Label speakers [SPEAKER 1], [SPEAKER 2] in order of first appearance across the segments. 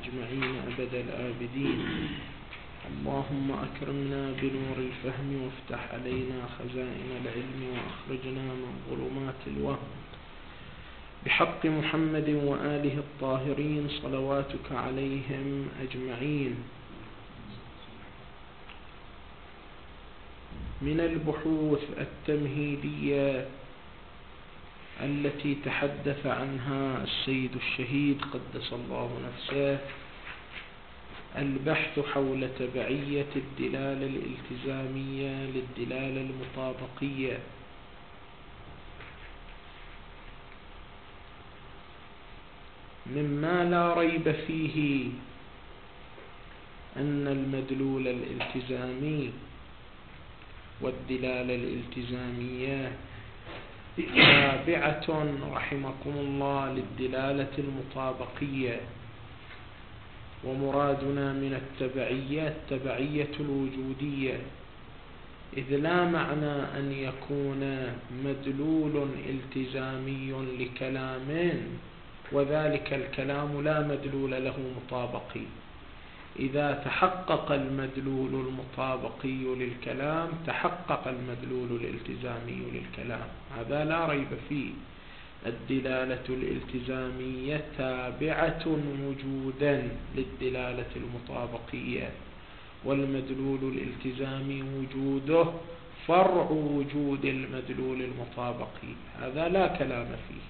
[SPEAKER 1] أجمعين أبد الآبدين. اللهم أكرمنا بنور الفهم وافتح علينا خزائن العلم وأخرجنا من ظلمات الوهم بحق محمد وآله الطاهرين صلواتك عليهم أجمعين. من البحوث التمهيدية التي تحدث عنها السيد الشهيد قدس الله نفسه البحث حول تبعية الدلالة الالتزامية للدلالة المطابقية. مما لا ريب فيه أن المدلول الالتزامي والدلالة الالتزامية تابعة رحمكم الله للدلالة المطابقية، ومرادنا من التبعية الوجودية، إذ لا معنى أن يكون مدلول التزامي لكلام وذلك الكلام لا مدلول له مطابقي. إذا تحقق المدلول المطابقي للكلام تحقق المدلول الالتزامي للكلام، هذا لا ريب فيه. الدلالة الالتزامية تابعة وجودا للدلالة المطابقية، والمدلول الالتزامي وجوده فرع وجود المدلول المطابقي، هذا لا كلام فيه.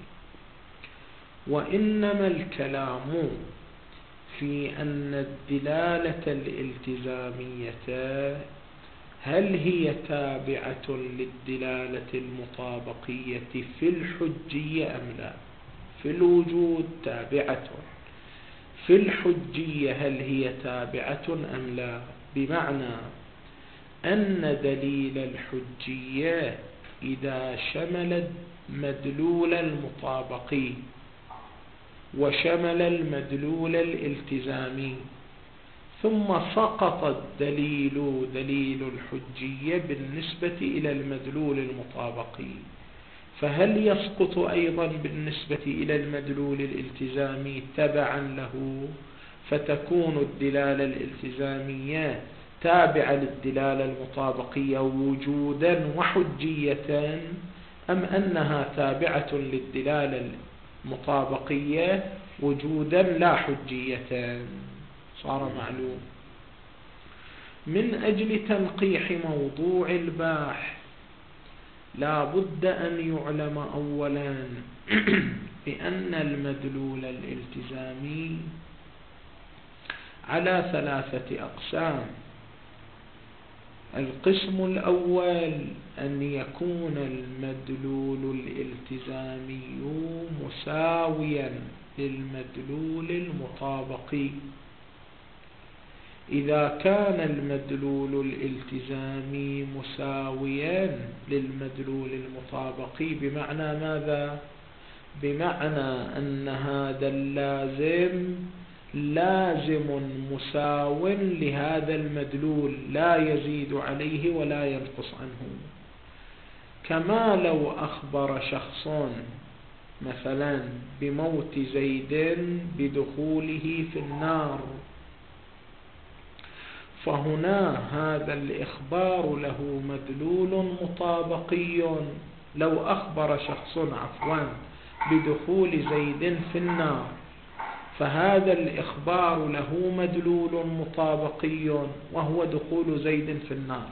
[SPEAKER 1] وإنما الكلام في أن الدلالة الالتزامية هل هي تابعة للدلالة المطابقية في الحجية أم لا؟ في الوجود تابعة، في الحجية هل هي تابعة أم لا؟ بمعنى أن دليل الحجية إذا شمل المدلول المطابقي وشمل المدلول الالتزامي ثم سقط الدليل دليل الحجية بالنسبة إلى المدلول المطابقي، فهل يسقط أيضا بالنسبة إلى المدلول الالتزامي تبعا له، فتكون الدلالة الالتزامية تابعة للدلالة المطابقية وجودا وحجية، أم أنها تابعة للدلالة المطابقية وجودا لا حجية؟ صار معلوم. من أجل تنقيح موضوع الباحث لا بد أن يعلم أولا بأن المدلول الالتزامي على 3 أقسام. القسم الأول أن يكون المدلول الالتزامي مساويا للمدلول المطابقي. إذا كان المدلول الالتزامي مساويا للمدلول المطابقي بمعنى ماذا؟ بمعنى أن هذا اللازم لازم مساو لهذا المدلول لا يزيد عليه ولا ينقص عنه. كما لو أخبر شخص مثلا بموت زيد بدخوله في النار، فهنا هذا الإخبار له مدلول مطابقي. لو أخبر شخص بدخول زيد في النار، فهذا الإخبار له مدلول مطابقي وهو دخول زيد في النار،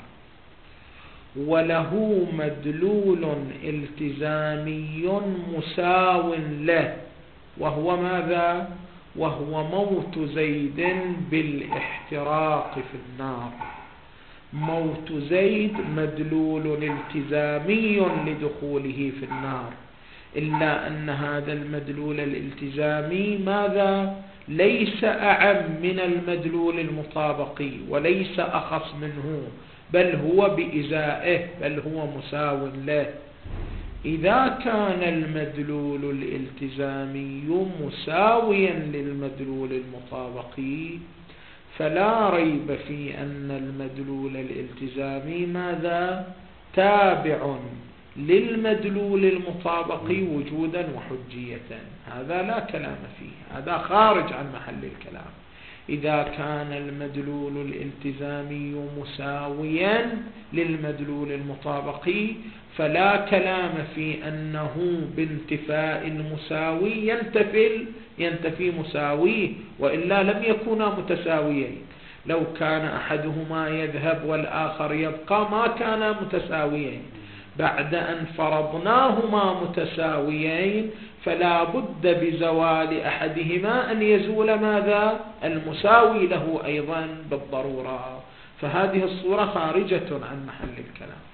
[SPEAKER 1] وله مدلول التزامي مساو له، وهو ماذا؟ وهو موت زيد بالاحتراق في النار. موت زيد مدلول التزامي لدخوله في النار، إلا أن هذا المدلول الالتزامي ماذا؟ ليس أعم من المدلول المطابقي وليس أخص منه، بل هو بإزائه، بل هو مساو له. إذا كان المدلول الالتزامي مساويا للمدلول المطابقي فلا ريب في أن المدلول الالتزامي ماذا؟ تابع للمدلول المطابقي وجودا وحجية. هذا لا كلام فيه، هذا خارج عن محل الكلام. إذا كان المدلول الالتزامي مساويا للمدلول المطابقي فلا كلام في أنه بانتفاء المساوي ينتفي مساويه، وإلا لم يكونا متساويين. لو كان أحدهما يذهب والآخر يبقى ما كانا متساويين. بعد أن فرضناهما متساويين فلا بد بزوال أحدهما أن يزول ماذا؟ المساوي له أيضا بالضرورة. فهذه الصورة خارجة عن محل الكلام.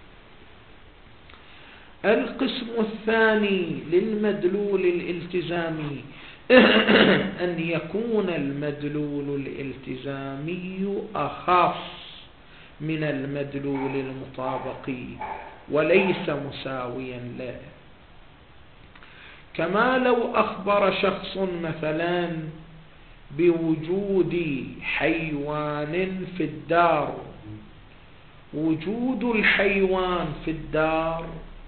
[SPEAKER 1] القسم الثاني للمدلول الالتزامي أن يكون المدلول الالتزامي أخص من المدلول المطابقي وليس مساويا له. كما لو أخبر شخص مثلا بوجود حيوان في الدار، وجود الحيوان في الدار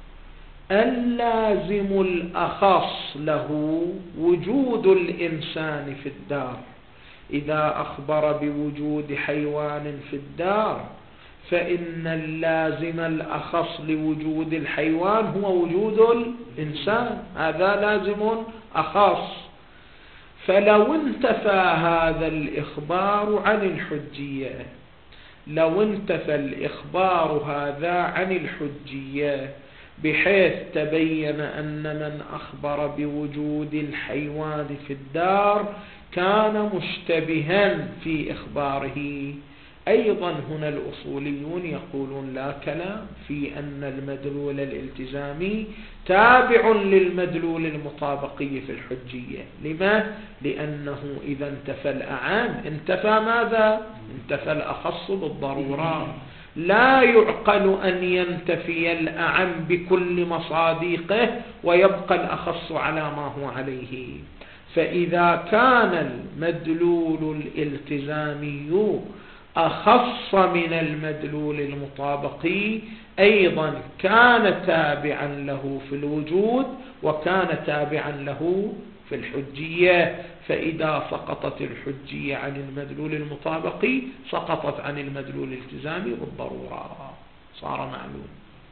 [SPEAKER 1] اللازم الأخص له وجود الإنسان في الدار. إذا أخبر بوجود حيوان في الدار فإن اللازم الأخص لوجود الحيوان هو وجود الإنسان، هذا لازم أخص. فلو انتفى هذا الإخبار عن الحجية، لو انتفى الإخبار هذا عن الحجية بحيث تبين أن من أخبر بوجود الحيوان في الدار كان مشتبها في إخباره، أيضا هنا الأصوليون يقولون لا كلام في أن المدلول الالتزامي تابع للمدلول المطابقي في الحجية. لما؟ لأنه إذا انتفى الأعام انتفى ماذا؟ انتفى الأخص بالضرورة. لا يعقل أن ينتفي الأعم بكل مصادقه ويبقى الأخص على ما هو عليه. فإذا كان المدلول الالتزامي أخص من المدلول المطابقي أيضا كان تابعا له في الوجود وكان تابعا له في الحجية. فإذا سقطت الحجية عن المدلول المطابقي سقطت عن المدلول الالتزامي بالضرورة، صار معلوم.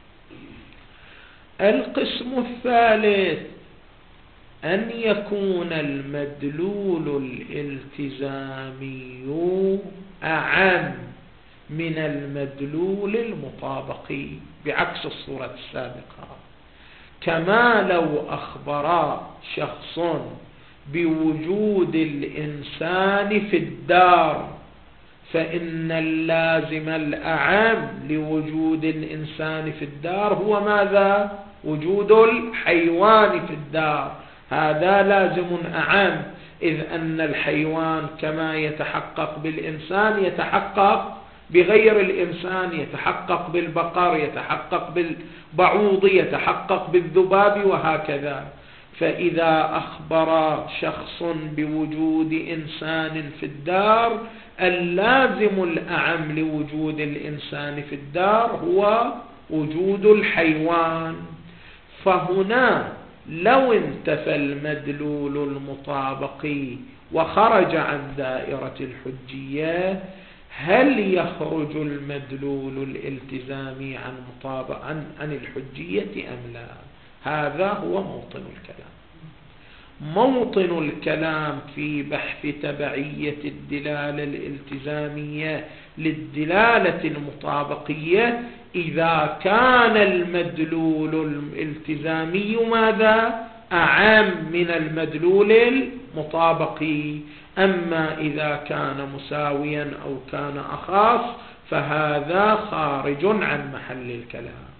[SPEAKER 1] القسم الثالث أن يكون المدلول الالتزامي أعم من المدلول المطابقي بعكس الصورة السابقة. كما لو أخبر شخص بوجود الإنسان في الدار فإن اللازم الأعم لوجود الإنسان في الدار هو ماذا؟ وجود الحيوان في الدار، هذا لازم أعم، إذ أن الحيوان كما يتحقق بالإنسان يتحقق بغير الإنسان، يتحقق بالبقر، يتحقق بالبعوض، يتحقق بالذباب وهكذا. فإذا أخبر شخص بوجود إنسان في الدار اللازم الأعم لوجود الإنسان في الدار هو وجود الحيوان. فهنا لو انتفى المدلول المطابقي وخرج عن دائرة الحجية هل يخرج المدلول الالتزامي عن الحجية أم لا؟ هذا هو موطن الكلام. موطن الكلام في بحث تبعية الدلالة الالتزامية للدلالة المطابقية إذا كان المدلول الالتزامي ماذا؟ أعم من المدلول المطابقي. أما إذا كان مساويا أو كان أخص فهذا خارج عن محل الكلام.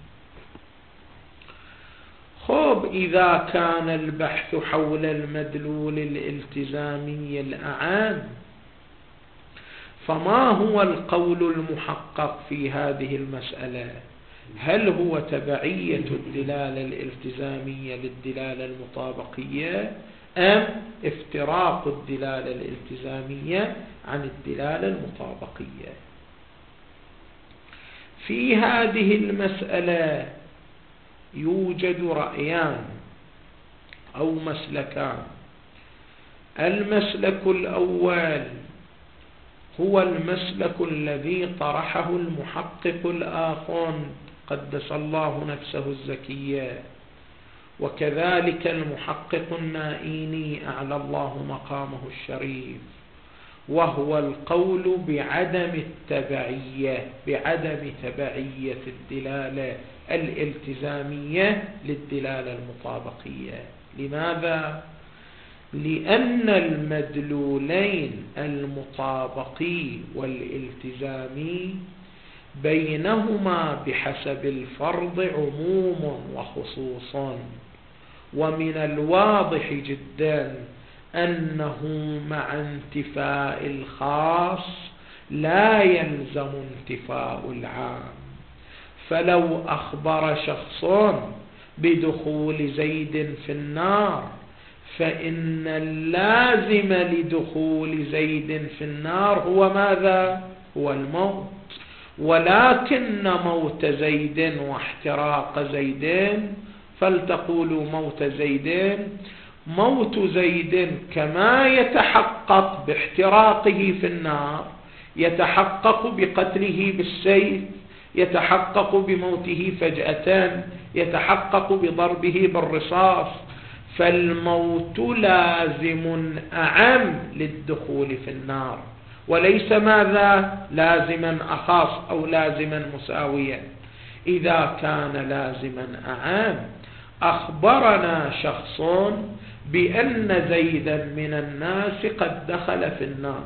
[SPEAKER 1] خب إذا كان البحث حول المدلول الالتزامي الأعام فما هو القول المحقق في هذه المسألة؟ هل هو تبعية الدلالة الالتزامية للدلالة المطابقية أم افتراق الدلالة الالتزامية عن الدلالة المطابقية؟ في هذه المسألة يوجد رأيان أو مسلكان. المسلك الأول هو المسلك الذي طرحه المحقق الآخوند قدس الله نفسه الزكية، وكذلك المحقق النائيني أعلى الله مقامه الشريف، وهو القول بعدم تبعية الدلالة الالتزامية للدلالة المطابقية. لماذا؟ لأن المدلولين المطابقي والالتزامي بينهما بحسب الفرض عموم وخصوص، ومن الواضح جدا أنه مع انتفاء الخاص لا يلزم انتفاء العام. فلو أخبر شخص بدخول زيد في النار فإن اللازم لدخول زيد في النار هو ماذا؟ هو الموت، ولكن موت زيد واحتراق زيد، فلتقولوا موت زيد كما يتحقق باحتراقه في النار يتحقق بقتله بالسيف، يتحقق بموته فجأة، يتحقق بضربه بالرصاص. فالموت لازم أعم للدخول في النار، وليس ماذا؟ لازما أخاص أو لازما مساويا. إذا كان لازما أعم أخبرنا شخص بأن زيدا من الناس قد دخل في النار،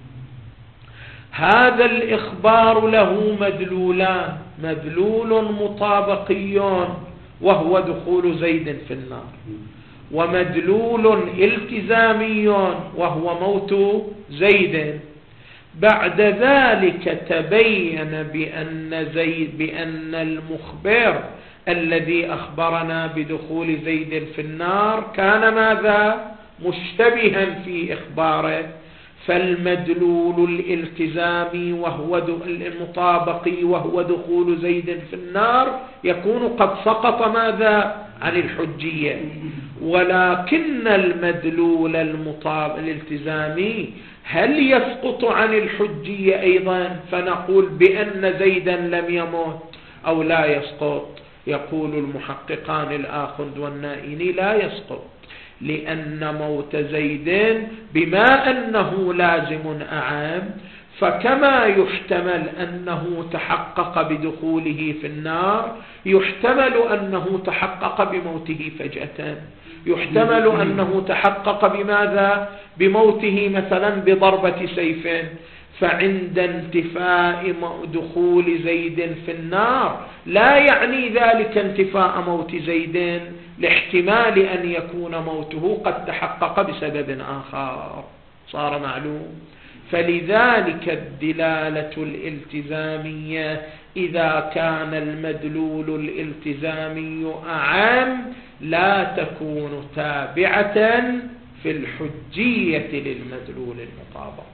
[SPEAKER 1] هذا الإخبار له مدلولان: مدلول مطابقي وهو دخول زيد في النار، ومدلول التزامي وهو موت زيد. بعد ذلك تبين بأن المخبر الذي أخبرنا بدخول زيد في النار كان ماذا؟ مشتبها في إخباره، فالمدلول الالتزامي وهو المطابقي وهو دخول زيد في النار يكون قد سقط ماذا؟ عن الحجية. ولكن المدلول الالتزامي هل يسقط عن الحجية أيضا؟ فنقول بأن زيدا لم يموت أو لا يسقط. يقول المحققان الآخوند والنائيني لا يسقط، لأن موت زيد بما أنه لازم أعام، فكما يحتمل أنه تحقق بدخوله في النار يحتمل أنه تحقق بموته فجأة، يحتمل أنه تحقق بماذا؟ بموته مثلا بضربة سيف. فعند انتفاء دخول زيد في النار لا يعني ذلك انتفاء موت زيد، لاحتمال أن يكون موته قد تحقق بسبب آخر. صار معلوم؟ فلذلك الدلالة الالتزامية إذا كان المدلول الالتزامي أعم لا تكون تابعة في الحجية للمدلول المطابقي.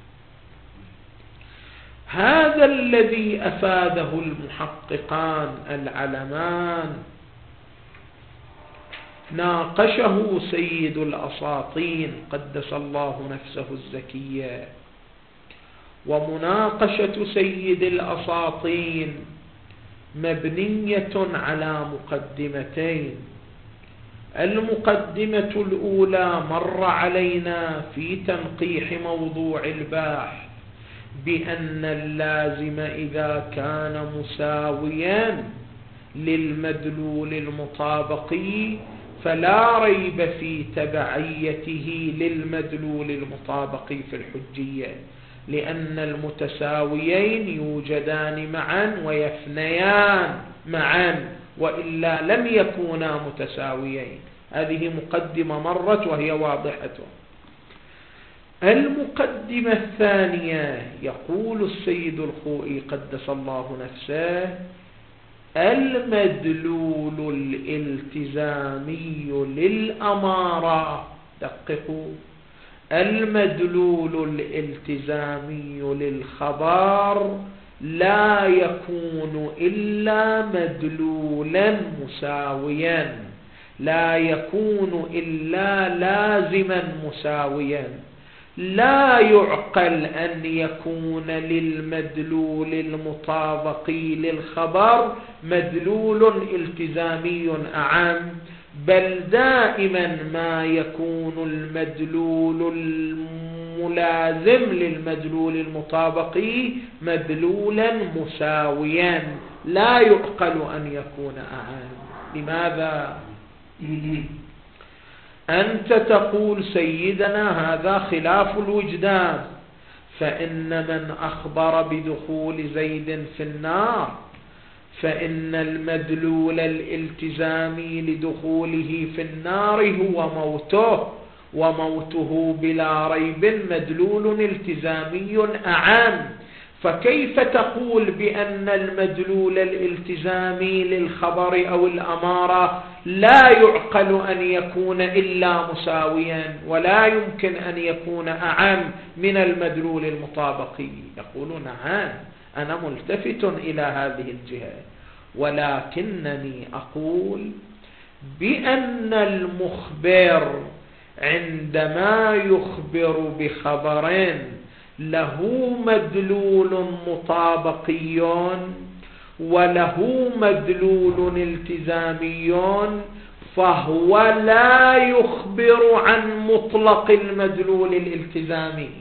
[SPEAKER 1] هذا الذي أفاده المحققان العلمان ناقشه سيد الأساطين قدس الله نفسه الزكية. ومناقشة سيد الأساطين مبنية على مقدمتين. المقدمة الأولى مر علينا في تنقيح موضوع الباحث بأن اللازم إذا كان مساويا للمدلول المطابقي فلا ريب في تبعيته للمدلول المطابقي في الحجية، لأن المتساويين يوجدان معا ويفنيان معا، وإلا لم يكونا متساويين. هذه مقدمة مرت وهي واضحة. المقدمة الثانية يقول السيد الخوئي قدس الله نفسه: المدلول الالتزامي للأمارة، دققوا، المدلول الالتزامي للخبر لا يكون إلا مدلولا مساويا، لا يكون إلا لازما مساويا، لا يعقل أن يكون للمدلول المطابقي للخبر مدلول التزامي أعم، بل دائما ما يكون المدلول الملازم للمدلول المطابقي مدلولا مساويا، لا يعقل أن يكون أعم. لماذا؟ أنت تقول سيدنا هذا خلاف الوجدان، فإن من أخبر بدخول زيد في النار فإن المدلول الالتزامي لدخوله في النار هو موته، وموته بلا ريب مدلول التزامي أعم، فكيف تقول بأن المدلول الالتزامي للخبر أو الأمارة لا يعقل أن يكون إلا مساويا ولا يمكن أن يكون أعم من المدلول المطابقي؟ يقولون نعم، أنا ملتفت إلى هذه الجهة، ولكنني أقول بأن المخبر عندما يخبر بخبر له مدلول مطابقي وله مدلول التزامي فهو لا يخبر عن مطلق المدلول الالتزامي،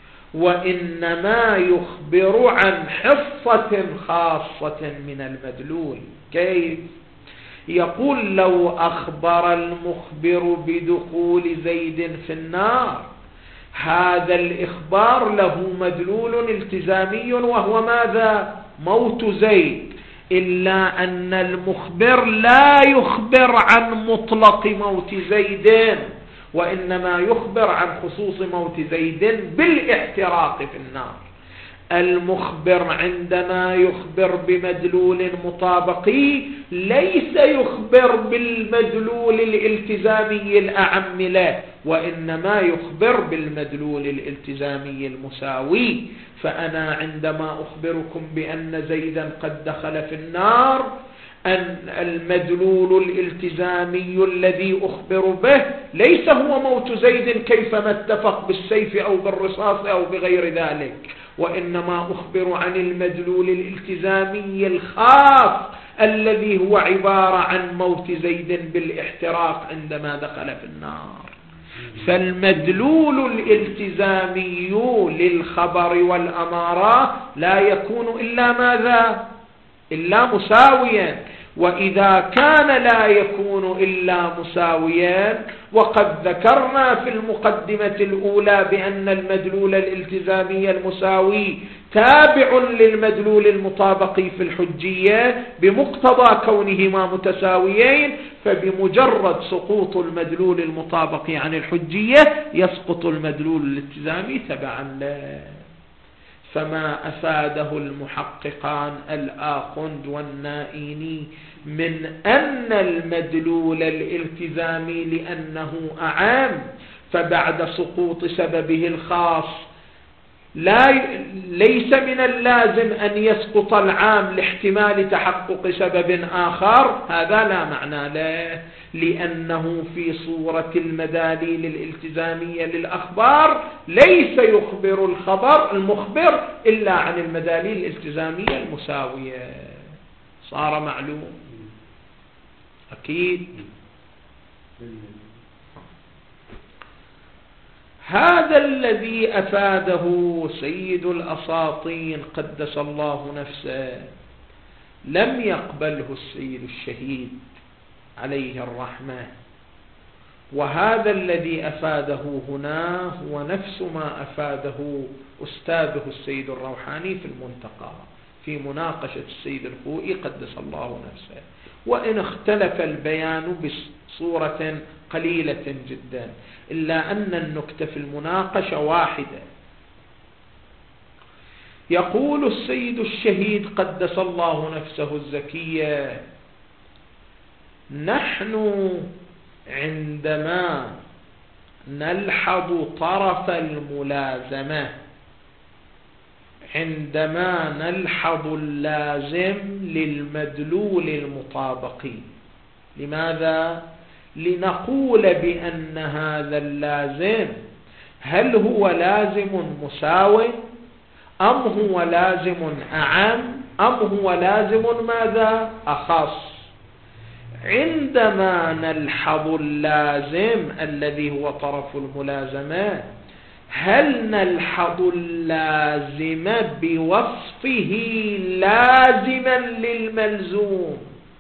[SPEAKER 1] وإنما يخبر عن حصة خاصة من المدلول. كيف؟ يقول لو أخبر المخبر بدخول زيد في النار، هذا الإخبار له مدلول التزامي وهو ماذا؟ موت زيد، إلا أن المخبر لا يخبر عن مطلق موت زيد، وإنما يخبر عن خصوص موت زيد بالاحتراق في النار. المخبر عندما يخبر بمدلول مطابقي ليس يخبر بالمدلول الالتزامي الأعم له، وإنما يخبر بالمدلول الالتزامي المساوي. فأنا عندما أخبركم بأن زيدا قد دخل في النار، أن المدلول الالتزامي الذي أخبر به ليس هو موت زيد كيفما اتفق بالسيف أو بالرصاص أو بغير ذلك، وإنما أخبر عن المدلول الالتزامي الخاص الذي هو عبارة عن موت زيد بالاحتراق عندما دخل في النار. فالمدلول الالتزامي للخبر والأمارة لا يكون إلا ماذا؟ إلا مساويا. وإذا كان لا يكون إلا مساويا، وقد ذكرنا في المقدمة الأولى بأن المدلول الالتزامي المساوي تابع للمدلول المطابقي في الحجية بمقتضى كونهما متساويين، فبمجرد سقوط المدلول المطابقي عن الحجية يسقط المدلول الالتزامي تبعا له. فما أفاده المحققان الآخند والنائيني من أن المدلول الالتزامي لأنه أعام فبعد سقوط سببه الخاص ليس من اللازم أن يسقط العام لاحتمال تحقق سبب آخر، هذا لا معنى له، لأنه في صورة المداليل الالتزامية للأخبار ليس يخبر المخبر إلا عن المداليل الالتزامية المساوية. صار معلوم؟ أكيد. هذا الذي أفاده سيد الأساطين قدس الله نفسه لم يقبله السيد الشهيد عليه الرحمة، وهذا الذي أفاده هنا هو نفس ما أفاده أستاذه السيد الروحاني في المنتقى في مناقشة السيد الخوئي قدس الله نفسه، وإن اختلف البيان بصورة قليلة جدا، إلا أن النكتة في المناقشة واحدة. يقول السيد الشهيد قدس الله نفسه الزكية: نحن عندما نلحظ طرف الملازمة، عندما نلحظ اللازم للمدلول المطابقي، لماذا؟ لنقول بأن هذا اللازم هل هو لازم مساو أم هو لازم أعم أم هو لازم ماذا أخص؟ عندما نلحظ اللازم الذي هو طرف الملازمة، هل نلحظ اللازم بوصفه لازما للملزوم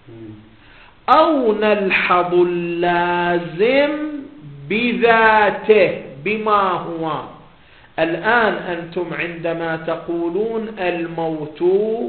[SPEAKER 1] أو نلحظ اللازم بذاته بما هو؟ الآن أنتم عندما تقولون الموت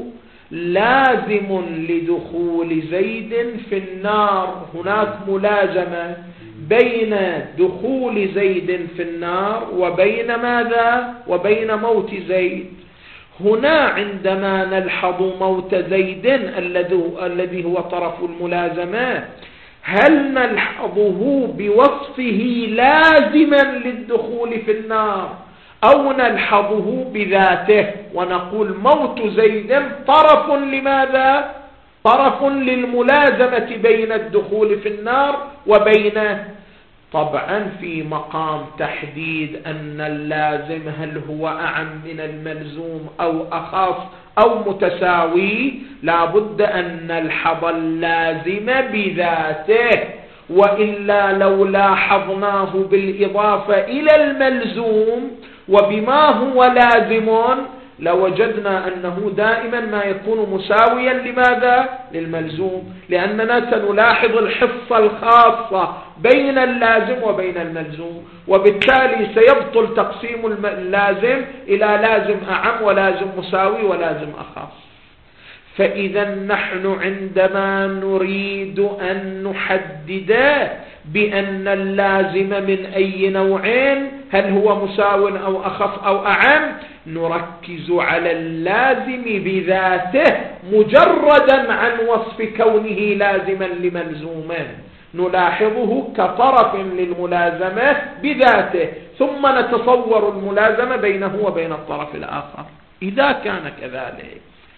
[SPEAKER 1] لازم لدخول زيد في النار، هناك ملازمة بين دخول زيد في النار وبين ماذا؟ وبين موت زيد. هنا عندما نلحظ موت زيد الذي هو طرف الملازمة، هل نلحظه بوصفه لازما للدخول في النار أو نلحظه بذاته ونقول موت زيد طرف لماذا؟ طرف للملازمة بين الدخول في النار وبينه. طبعا في مقام تحديد أن اللازم هل هو أعم من الملزوم أو أخص أو متساوي، لابد أن نلحظ اللازم بذاته، وإلا لو لاحظناه بالإضافة إلى الملزوم وبما هو لازم لوجدنا أنه دائما ما يكون مساويا لماذا؟ للملزوم، لأننا سنلاحظ الحصة الخاصة بين اللازم وبين الملزوم، وبالتالي سيبطل تقسيم اللازم إلى لازم أعم ولازم مساوي ولازم أخص. فإذا نحن عندما نريد أن نحدد بأن اللازم من أي نوعين، هل هو مساو أو أخف أو أعم، نركز على اللازم بذاته مجردا عن وصف كونه لازما لملزومه، نلاحظه كطرف للملازمة بذاته، ثم نتصور الملازمة بينه وبين الطرف الآخر. إذا كان كذلك،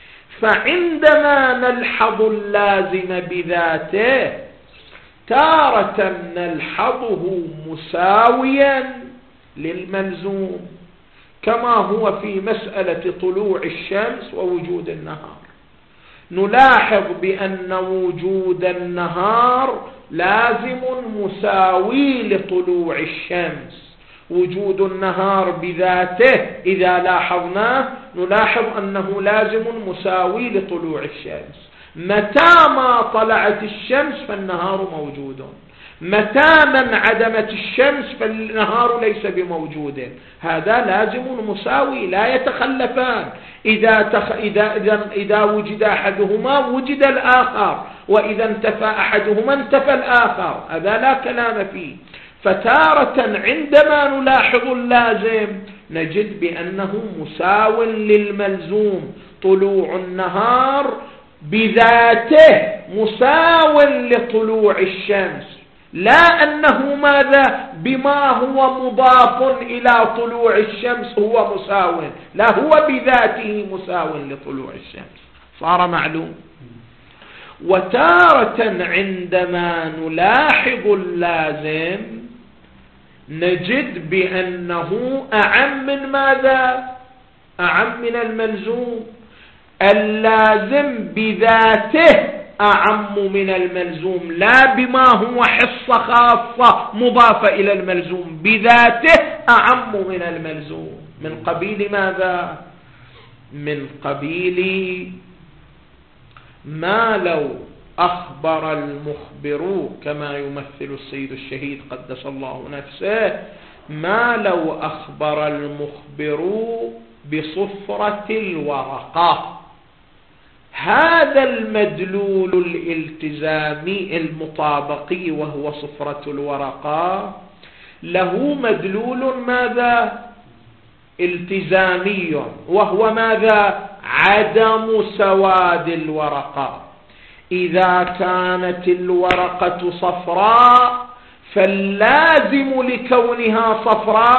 [SPEAKER 1] فعندما نلحظ اللازم بذاته تارة نلحظه مساويا للملزوم، كما هو في مسألة طلوع الشمس ووجود النهار. نلاحظ بأن وجود النهار لازم مساوي لطلوع الشمس، وجود النهار بذاته إذا لاحظناه نلاحظ أنه لازم مساوي لطلوع الشمس. متى ما طلعت الشمس فالنهار موجود، متى من عدمت الشمس فالنهار ليس بموجود. هذا لازم مساوي لا يتخلفان، إذا وجد أحدهما وجد الآخر، وإذا انتفى أحدهما انتفى الآخر، هذا لا كلام فيه. فتارة عندما نلاحظ اللازم نجد بأنه مساو للملزوم، طلوع النهار بذاته مساو لطلوع الشمس، لا أنه ماذا بما هو مضاف إلى طلوع الشمس هو مساو، لا هو بذاته مساو لطلوع الشمس. صار معلوم؟ وتارة عندما نلاحظ اللازم نجد بأنه أعم من ماذا؟ أعم من الملزوم. اللازم بذاته أعم من الملزوم، لا بما هو حصة خاصة مضافة إلى الملزوم، بذاته أعم من الملزوم. من قبيل ماذا؟ من قبيل ما لو أخبر المخبر، كما يمثل السيد الشهيد قدس الله نفسه، ما لو أخبر المخبر بصفرة الورقة. هذا المدلول الالتزامي المطابقي وهو صفرة الورقة له مدلول ماذا؟ التزامي، وهو ماذا؟ عدم سواد الورقة. إذا كانت الورقة صفراء فاللازم لكونها صفراء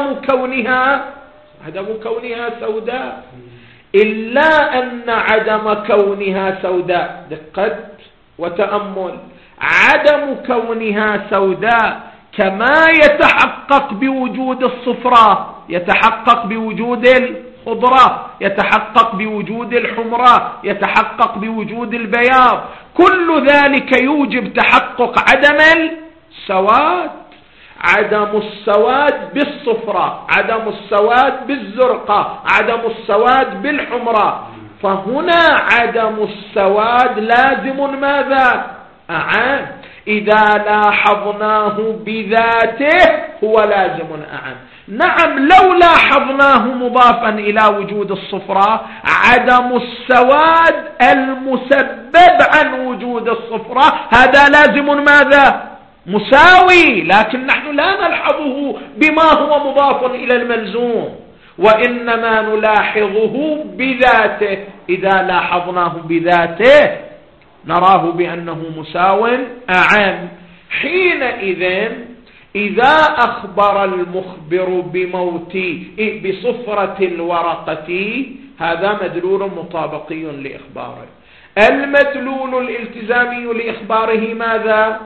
[SPEAKER 1] عدم كونها سوداء، إلا أن عدم كونها سوداء، دقت وتأمل، عدم كونها سوداء كما يتحقق بوجود الصفراء يتحقق بوجود الخضراء، يتحقق بوجود الحمراء، يتحقق بوجود البياض، كل ذلك يوجب تحقق عدم السواد. عدم السواد بالصفراء، عدم السواد بالزرقاء، عدم السواد بالحمراء. فهنا عدم السواد لازم ماذا؟ أعم. إذا لاحظناه بذاته هو لازم أعم. نعم لو لاحظناه مضافا إلى وجود الصفراء، عدم السواد المسبب عن وجود الصفراء هذا لازم ماذا؟ مساوي، لكن نحن لا نلحظه بما هو مضاف إلى الملزوم، وإنما نلاحظه بذاته. إذا لاحظناه بذاته نراه بأنه مساو أعم. حينئذ إذا أخبر المخبر بموت بصفرة الورقة هذا مدلول مطابقي لإخباره. المدلول الالتزامي لإخباره ماذا؟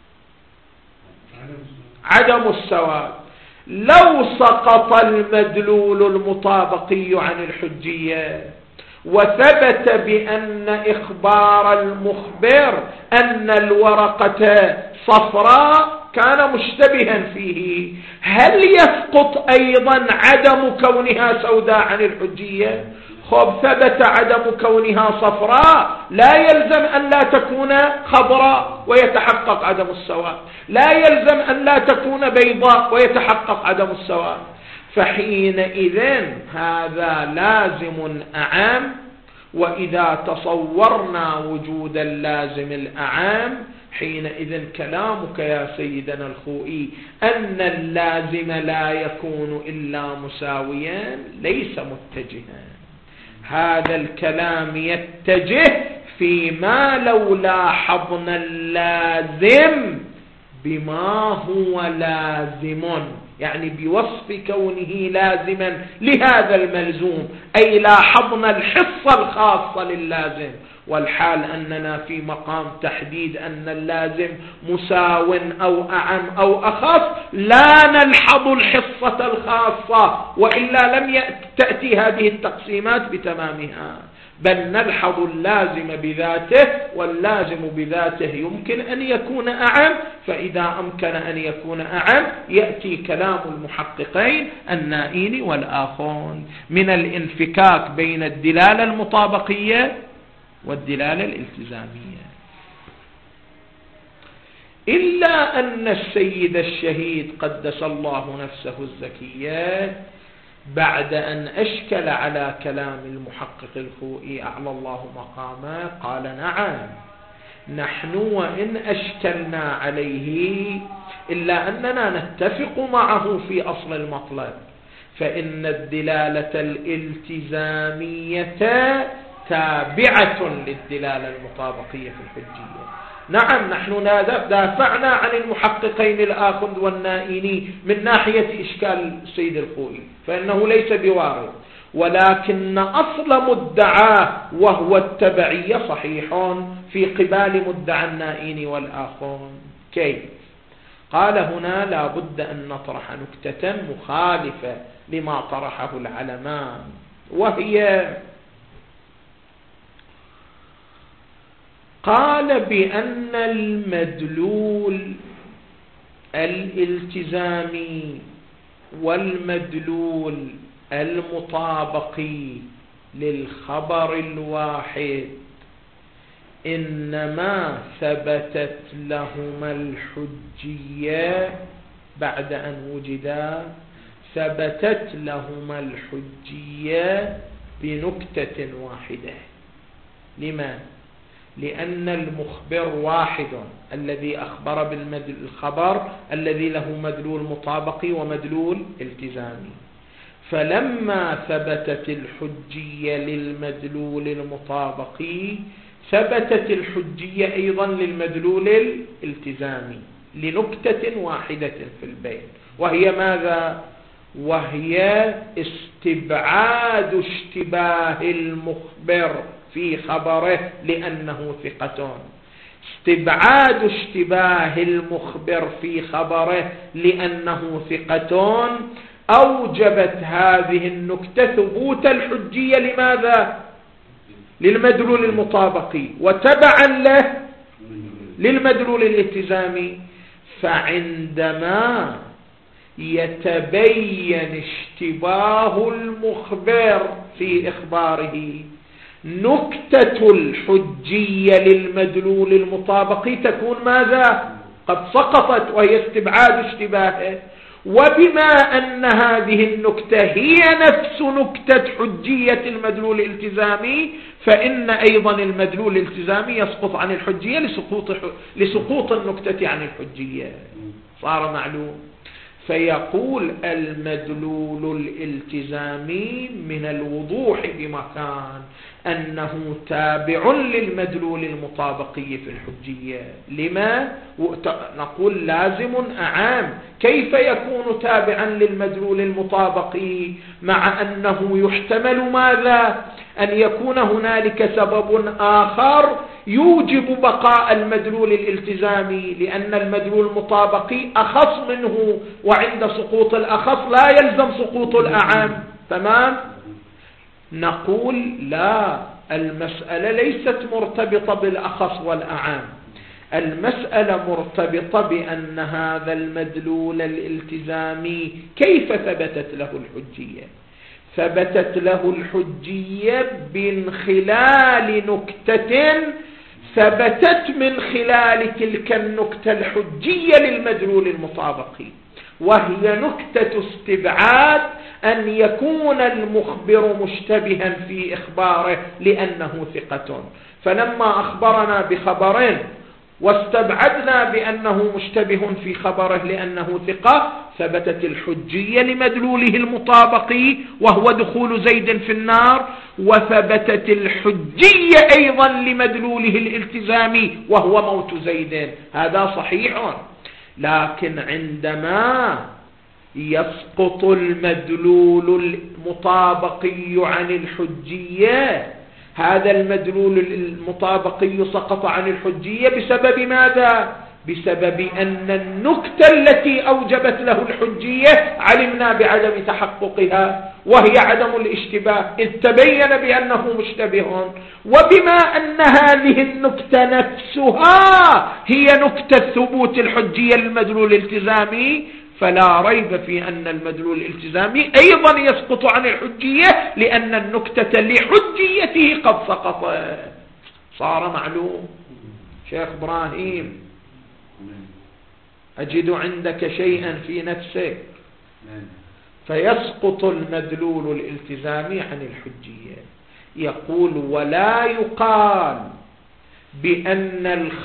[SPEAKER 1] عدم السواد. لو سقط المدلول المطابقي عن الحجية وثبت بأن إخبار المخبر أن الورقة صفراء كان مشتبها فيه، هل يسقط أيضا عدم كونها سوداء عن الحجية؟ خب ثبت عدم كونها صفراء، لا يلزم أن لا تكون خضراء ويتحقق عدم السواد، لا يلزم أن لا تكون بيضاء ويتحقق عدم السواد. فحينئذ هذا لازم أعام. وإذا تصورنا وجود اللازم الأعام حينئذ كلامك يا سيدنا الخوئي أن اللازم لا يكون إلا مساويا ليس متجها. هذا الكلام يتجه فيما لو لاحظنا اللازم بما هو لازم، يعني بوصف كونه لازما لهذا الملزوم، أي لاحظنا الحصة الخاصة لللازم، والحال أننا في مقام تحديد أن اللازم مساو أو أعم أو أخص، لا نلحظ الحصة الخاصة، وإلا لم تأتي هذه التقسيمات بتمامها، بل نلحظ اللازم بذاته، واللازم بذاته يمكن أن يكون أعم. فإذا أمكن أن يكون أعم يأتي كلام المحققين النائين والآخون من الانفكاك بين الدلالة المطابقية والدلالة الالتزامية. إلا أن السيد الشهيد قدس الله نفسه الزكية بعد أن أشكل على كلام المحقق الخوئي أعلى الله مقامه قال نعم نحن وإن أشكلنا عليه إلا أننا نتفق معه في أصل المطلب، فإن الدلالة الالتزامية تابعة للدلالة المطابقية في الحجية. نعم نحن دافعنا عن المحققين الآخذ والنائني من ناحية إشكال السيد الخوئي فإنه ليس بوارد، ولكن أصل مدعاه وهو التبعية صحيح في قبال مدعى النائين والآخون. كيف؟ قال هنا لا بد أن نطرح نكتة مخالفة لما طرحه العلمان، وهي قال بأن المدلول الالتزامي والمدلول المطابقي للخبر الواحد إنما ثبتت لهما الحجية بعد أن وجدا، ثبتت لهما الحجية بنكتة واحدة. لما؟ لأن المخبر واحد الذي أخبر بالخبر الذي له مدلول مطابقي ومدلول التزامي، فلما ثبتت الحجية للمدلول المطابقي ثبتت الحجية أيضا للمدلول الالتزامي لنكتة واحدة في البيت، وهي ماذا؟ وهي استبعاد اشتباه المخبر في خبره لأنه ثقة. استبعاد اشتباه المخبر في خبره لأنه ثقة أوجبت هذه النكتة ثبوت الحجية. لماذا؟ للمدلول المطابقي، وتبعا له للمدلول الالتزامي. فعندما يتبين اشتباه المخبر في إخباره، نكتة الحجية للمدلول المطابقي تكون ماذا؟ قد سقطت، وهي استبعاد اشتباهه. وبما أن هذه النكتة هي نفس نكتة حجية المدلول الالتزامي، فإن أيضا المدلول الالتزامي يسقط عن الحجية لسقوط النكتة عن الحجية. صار معلوم. فيقول المدلول الالتزامي من الوضوح بمكان أنه تابع للمدلول المطابقي في الحجية. لما؟ نقول لازم أعام. كيف يكون تابعا للمدلول المطابقي مع أنه يحتمل ماذا؟ أن يكون هنالك سبب آخر يوجب بقاء المدلول الالتزامي، لأن المدلول المطابقي أخص منه، وعند سقوط الأخص لا يلزم سقوط الأعام. تمام؟ نقول لا، المسألة ليست مرتبطة بالأخص والأعام، المسألة مرتبطة بأن هذا المدلول الالتزامي كيف ثبتت له الحجية؟ ثبتت له الحجية من خلال نكتة ثبتت من خلال تلك النكتة الحجية للمدلول المطابقي، وهي نكتة استبعاد أن يكون المخبر مشتبها في إخباره لأنه ثقة. فلما أخبرنا بخبرين واستبعدنا بأنه مشتبه في خبره لأنه ثقة، ثبتت الحجية لمدلوله المطابقي وهو دخول زيد في النار، وثبتت الحجية أيضا لمدلوله الالتزامي وهو موت زيد. هذا صحيح. لكن عندما يسقط المدلول المطابقي عن الحجية، هذا المدلول المطابقي سقط عن الحجية بسبب ماذا؟ بسبب أن النكتة التي أوجبت له الحجية علمنا بعدم تحققها، وهي عدم الاشتباه، إذ تبين بأنه مشتبه. وبما أن هذه النكتة نفسها هي نكتة ثبوت الحجية للمدلول الالتزامي، فلا ريب في أن المدلول الالتزامي أيضا يسقط عن الحجية، لأن النكتة لحجيته قد سقط. صار معلوم. شيخ إبراهيم، أجد عندك شيئا في نفسك. فيسقط المدلول الالتزامي عن الحجية. يقول ولا يقال بأن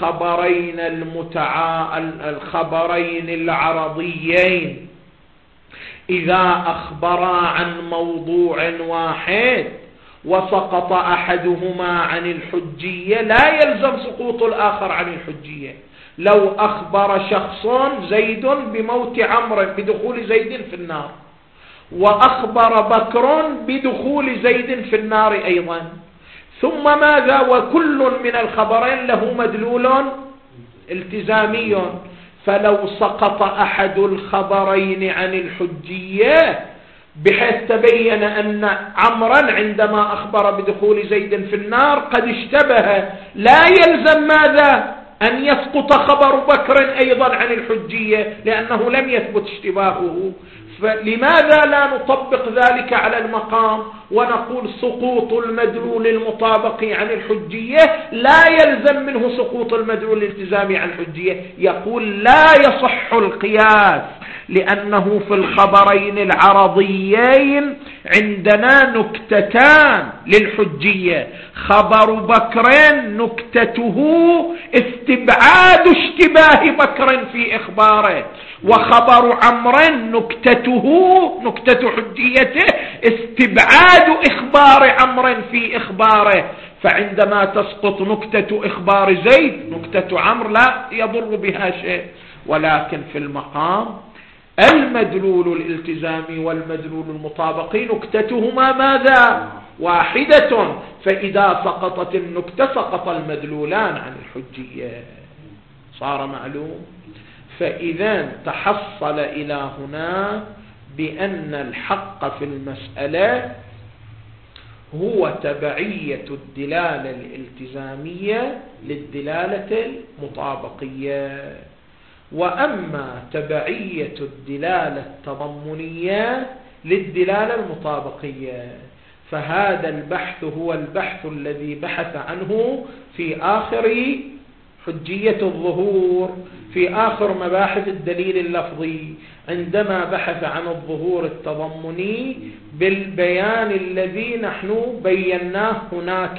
[SPEAKER 1] الخبرين العرضيين إذا أخبرا عن موضوع واحد وسقط أحدهما عن الحجية لا يلزم سقوط الآخر عن الحجية. لو أخبر شخص زيد بموت عمرو بدخول زيد في النار، وأخبر بكر بدخول زيد في النار أيضا، ثم ماذا؟ وكل من الخبرين له مدلول التزامي، فلو سقط أحد الخبرين عن الحجية بحيث تبين أن عمرا عندما أخبر بدخول زيد في النار قد اشتبه، لا يلزم ماذا؟ أن يسقط خبر بكر أيضا عن الحجية، لأنه لم يثبت اشتباهه. فلماذا لا نطبق ذلك على المقام ونقول سقوط المدلول المطابقي عن الحجية لا يلزم منه سقوط المدلول الالتزامي عن الحجية؟ يقول لا يصح القياس، لأنه في الخبرين العرضيين عندنا نكتتان للحجية. خبر بكر نكتته استبعاد اشتباه بكر في إخباره، وخبر عمرو نكتة حجيته استبعاد إخبار عمرو في إخباره. فعندما تسقط نكتة إخبار زيد، نكتة عمرو لا يضر بها شيء. ولكن في المقام المدلول الالتزامي والمدلول المطابقي نكتتهما ماذا؟ واحدة، فإذا سقطت النكتة سقط المدلولان عن الحجية. صار معلوم؟ فإذا تحصل إلى هنا بأن الحق في المسألة هو تبعية الدلالة الالتزامية للدلالة المطابقية، وأما تبعية الدلالة التضمنية للدلالة المطابقية فهذا البحث هو البحث الذي بحث عنه في آخر حجية الظهور، في آخر مباحث الدليل اللفظي، عندما بحث عن الظهور التضمني بالبيان الذي نحن بيناه هناك،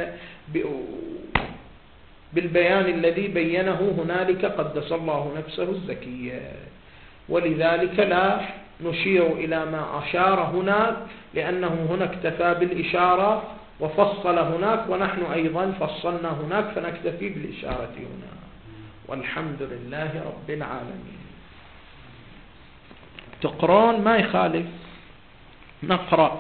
[SPEAKER 1] بالبيان الذي بينه هنالك قدس الله نفسه الزكية. ولذلك لا نشير إلى ما أشار هناك، لأنه هنا اكتفى بالإشارة وفصل هناك، ونحن أيضا فصلنا هناك، فنكتفي بالإشارة هنا. والحمد لله رب العالمين. تقرون ما يخالف، نقرأ.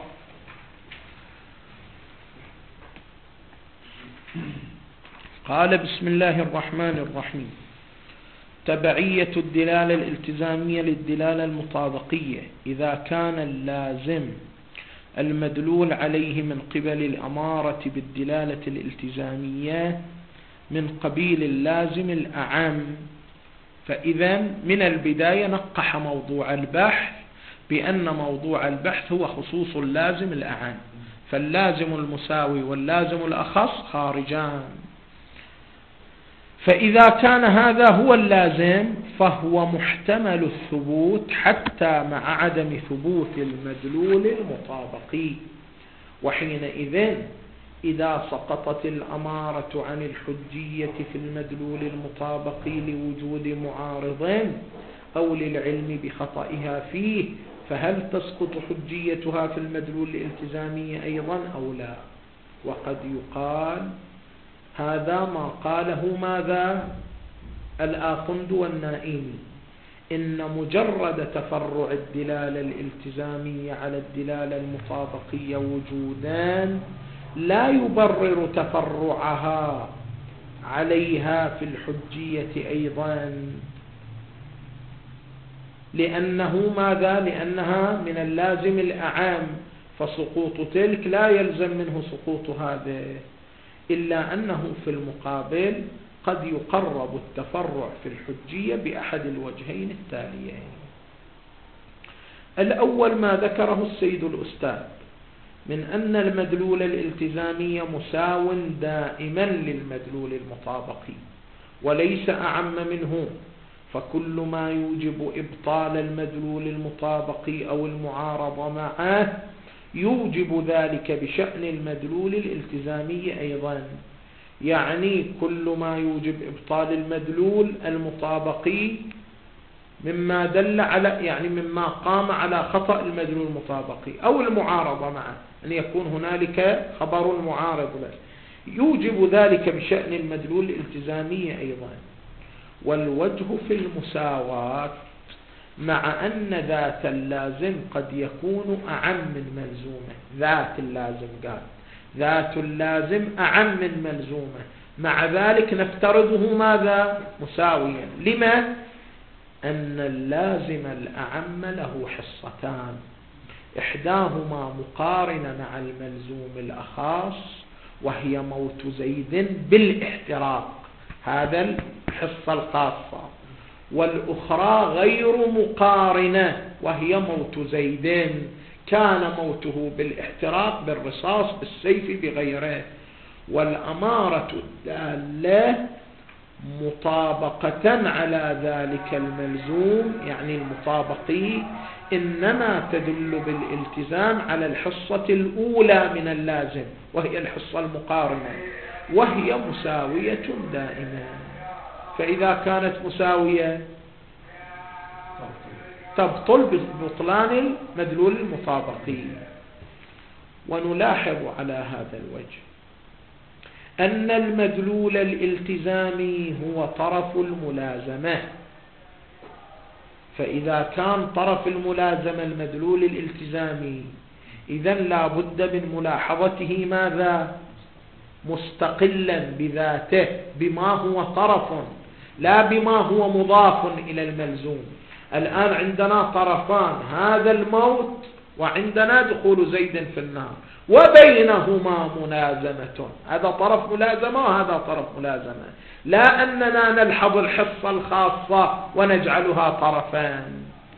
[SPEAKER 1] قال بسم الله الرحمن الرحيم: تبعية الدلالة الالتزامية للدلالة المطابقية إذا كان اللازم المدلول عليه من قبل الأمارة بالدلالة الالتزامية من قبيل اللازم الأعم. فإذا من البداية نقح موضوع البحث بأن موضوع البحث هو خصوص اللازم الأعم، فاللازم المساوي واللازم الأخص خارجان. فإذا كان هذا هو اللازم فهو محتمل الثبوت حتى مع عدم ثبوت المدلول المطابقي، وحينئذ إذا سقطت الأمارة عن الحجية في المدلول المطابقي لوجود معارض أو للعلم بخطئها فيه، فهل تسقط حجيتها في المدلول الالتزامي أيضا أو لا؟ وقد يقال هذا ما قاله ماذا؟ الآخند والنائمي، إن مجرد تفرع الدلالة الالتزامية على الدلالة المطابقية وجودان لا يبرر تفرعها عليها في الحجية أيضا، لأنه ماذا؟ لأنها من اللازم الأعام، فسقوط تلك لا يلزم منه سقوط هذا، إلا أنه في المقابل قد يقرب التفرع في الحجية بأحد الوجهين التاليين. الأول ما ذكره السيد الأستاذ من أن المدلول الالتزامي مساو دائما للمدلول المطابقي وليس أعم منه، فكل ما يوجب إبطال المدلول المطابقي أو المعارضة معه يوجب ذلك بشأن المدلول الالتزامي أيضا. يعني كل ما يوجب إبطال المدلول المطابقي مما دل على، يعني مما قام على خطأ المدلول المطابقي أو المعارضة معه، أن يكون هنالك خبر معارض له، يوجب ذلك بشأن المدلول الالتزامي أيضا. والوجه في المساواة مع أن ذات اللازم قد يكون أعم من ملزومه، ذات اللازم قال ذات اللازم أعم من ملزومه، مع ذلك نفترضه ماذا؟ مساويا. لما؟ أن اللازم الأعم له حصتان، إحداهما مقارنة مع الملزوم الأخص وهي موت زيد بالاحتراق، هذا الحصة الخاصة، والأخرى غير مقارنة وهي موت زيد كان موته بالاحتراق بالرصاص بالسيف بغيره. والأمارة الدالة مطابقة على ذلك الملزوم يعني المطابقي إنما تدل بالالتزام على الحصة الأولى من اللازم وهي الحصة المقارنة، وهي مساوية دائما. فإذا كانت مساوية تبطل ببطلان المدلول المطابقي. ونلاحظ على هذا الوجه أن المدلول الالتزامي هو طرف الملازمة، فإذا كان طرف الملازمة المدلول الالتزامي إذن لا بد من ملاحظته ماذا؟ مستقلا بذاته بما هو طرف لا بما هو مضاف إلى الملزوم. الآن عندنا طرفان، هذا الموت وعندنا دخول زيد في النار، وبينهما ملازمة، هذا طرف ملازمة وهذا طرف ملازمة، لا أننا نلحظ الحصة الخاصة ونجعلها طرفان.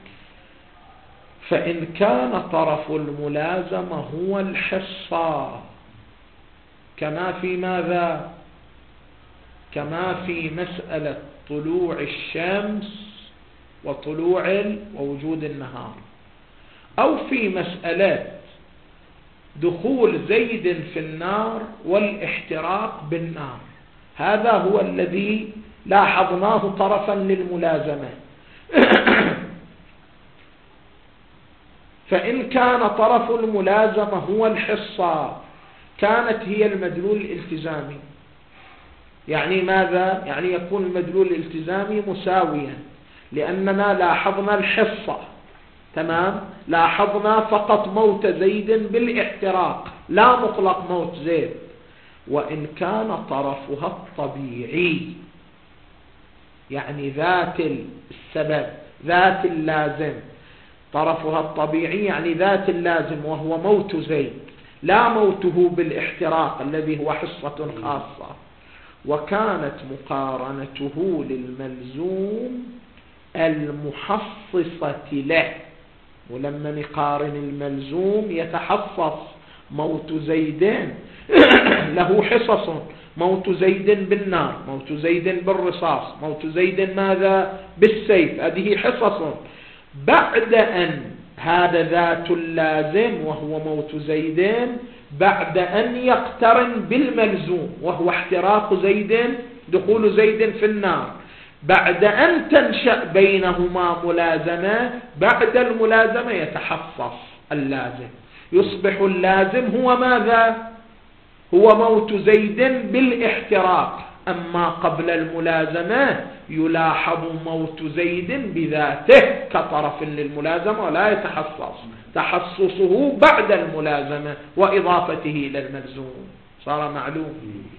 [SPEAKER 1] فإن كان طرف الملازمة هو الحصة كما في ماذا؟ كما في مسألة طلوع الشمس ووجود النهار، أو في مسألة دخول زيد في النار والاحتراق بالنار، هذا هو الذي لاحظناه طرفا للملازمة. فإن كان طرف الملازمة هو الحصة كانت هي المدلول الالتزامي. يعني ماذا؟ يعني يكون المدلول الالتزامي مساويا، لأننا لاحظنا الحصة، تمام، لاحظنا فقط موت زيد بالاحتراق لا مطلق موت زيد. وإن كان طرفها الطبيعي يعني ذات السبب ذات اللازم، طرفها الطبيعي يعني ذات اللازم وهو موت زيد لا موته بالاحتراق الذي هو حصة خاصة، وكانت مقارنته للملزوم المحصصة له. ولما نقارن الملزوم يتحصص، موت زيد له حصص، موت زيد بالنار، موت زيد بالرصاص، موت زيد ماذا؟ بالسيف، هذه حصص. بعد أن هذا ذات اللازم وهو موت زيد، بعد أن يقترن بالملزوم وهو احتراق زيد دخول زيد في النار، بعد أن تنشأ بينهما ملازمة، بعد الملازمة يتحصص اللازم، يصبح اللازم هو ماذا؟ هو موت زيد بالاحتراق. أما قبل الملازمة يلاحظ موت زيد بذاته كطرف للملازمة ولا يتحصص، تحصصه بعد الملازمة وإضافته إلى الملزوم، صار معلوم.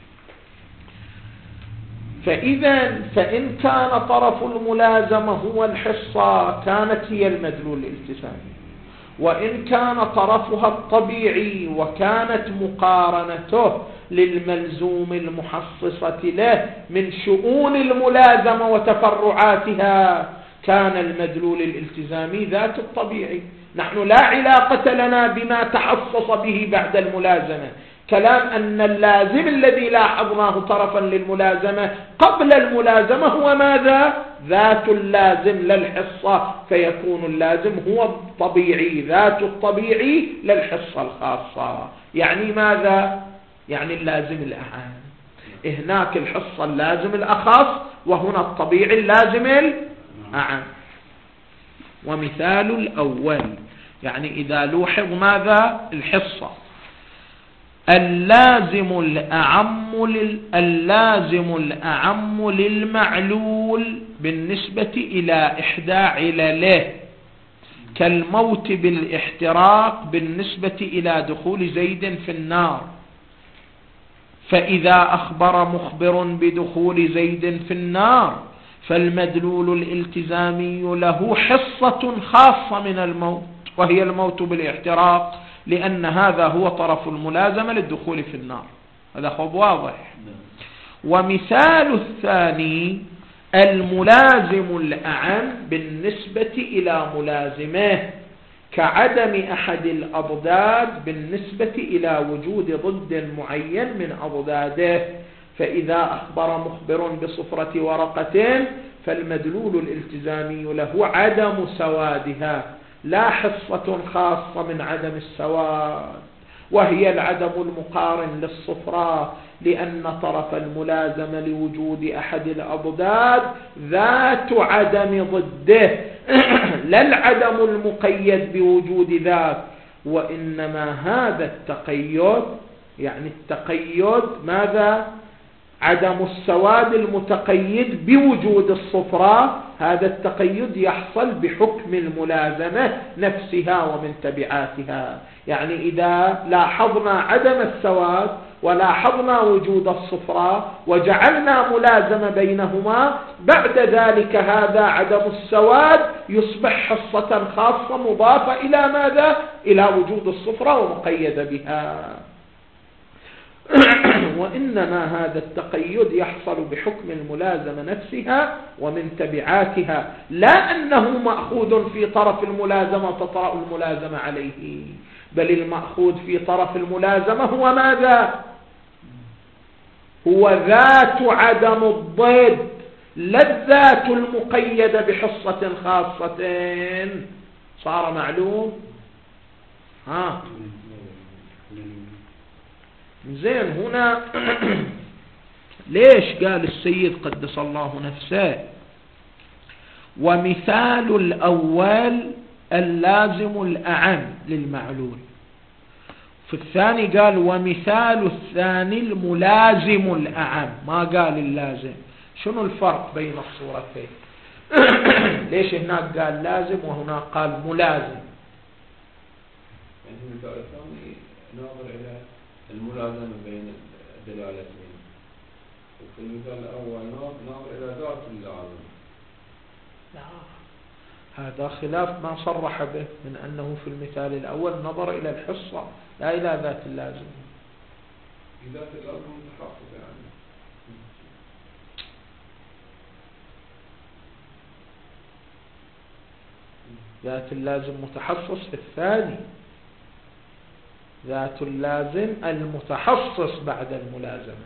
[SPEAKER 1] فإن كان طرف الملازمة هو الحصة كانت هي المدلول الالتزامي، وإن كان طرفها الطبيعي وكانت مقارنته للملزوم المحصصة له من شؤون الملازمة وتفرعاتها كان المدلول الالتزامي ذات الطبيعي. نحن لا علاقة لنا بما تحصص به بعد الملازمة، كلام أن اللازم الذي لاحظناه طرفا للملازمة قبل الملازمة هو ماذا؟ ذات اللازم للحصة، فيكون اللازم هو الطبيعي، ذات الطبيعي للحصة الخاصة. يعني ماذا؟ يعني اللازم الأعم. هناك الحصة اللازم الأخص، وهنا الطبيعي اللازم الأعم. ومثال الأول يعني إذا لوحظ ماذا؟ الحصة اللازم الأعم للمعلول بالنسبة إلى إحدى علله، كالموت بالاحتراق بالنسبة إلى دخول زيد في النار. فإذا أخبر مخبر بدخول زيد في النار فالمدلول الالتزامي له حصة خاصة من الموت، وهي الموت بالاحتراق، لأن هذا هو طرف الملازمة للدخول في النار. هذا خب واضح. ومثال الثاني الملازم الأعم بالنسبة إلى ملازمه، كعدم أحد الأضداد بالنسبة إلى وجود ضد معين من أضداده. فإذا أخبر مخبر بصفرة ورقة فالمدلول الالتزامي له عدم سوادها، لا حصة خاصة من عدم السواد، وهي العدم المقارن للصفرة، لأن طرف الملازمة لوجود أحد الأضداد ذات عدم ضده لا العدم المقيد بوجود ذات. وإنما هذا التقيد يعني التقيد ماذا؟ عدم السواد المتقيد بوجود الصفرة، هذا التقيد يحصل بحكم الملازمة نفسها ومن تبعاتها. يعني إذا لاحظنا عدم السواد ولاحظنا وجود الصفرة وجعلنا ملازمة بينهما، بعد ذلك هذا عدم السواد يصبح حصة خاصة مضافة إلى ماذا؟ إلى وجود الصفرة ومقيدة بها. وإنما هذا التقيد يحصل بحكم الملازمة نفسها ومن تبعاتها، لا أنه مأخوذ في طرف الملازمة تطرأ الملازمة عليه، بل المأخوذ في طرف الملازمة هو ماذا؟ هو ذات عدم الضد، لا الذات المقيدة بحصة خاصة. صار معلوم؟ زين. هنا ليش قال السيد قدس الله نفسه ومثال الأول اللازم الأعم للمعلول، في الثاني قال ومثال الثاني الملازم الأعم، ما قال اللازم؟ شنو الفرق بين الصورتين؟ ليش هناك قال لازم وهناك قال ملازم؟
[SPEAKER 2] المثال الثاني ناظر إلى الملازمة بين الدلالتين، وفي المثال الأول ناظر إلى ذات اللازم.
[SPEAKER 1] هذا خلاف ما صرح به من أنه في المثال الأول نظر إلى الحصة لا إلى ذات اللازم.
[SPEAKER 2] ذات اللازم متحقق يعني.
[SPEAKER 1] ذات اللازم متحصص في الثاني، ذات اللازم المتحصص بعد الملازمة.